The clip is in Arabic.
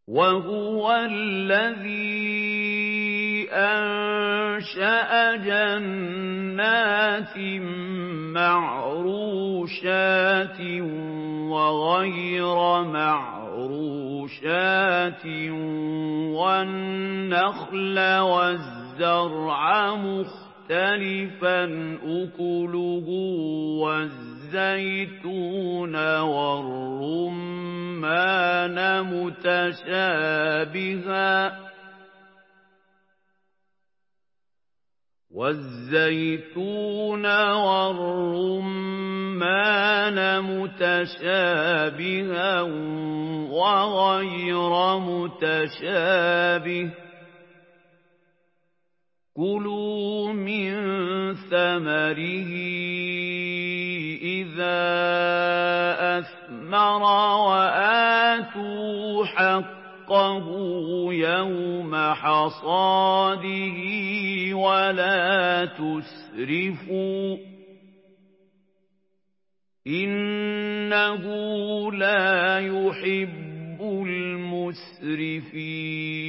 وَهُوَ الَّذِي أَنشَأَ جَنَّاتٍ مَّعْرُوشَاتٍ وَغَيْرَ مَعْرُوشَاتٍ وَالنَّخْلَ وَالزَّرْعَ مُخْتَلِفًا أُكُلُهُ وَالزَّيْتُونَ وَالرُّمَّانَ مُتَشَابِهًا وَغَيْرَ مُتَشَابِهٍ ۚ كُلُوا مِن ثَمَرِهِ إِذَا أَثْمَرَ وَآتُوا حَقَّهُ يَوْمَ حَصَادِهِ وَلَا تُسْرِفُوا ۚ إِنَّهُ لَا يُحِبُّ الْمُسْرِفِينَ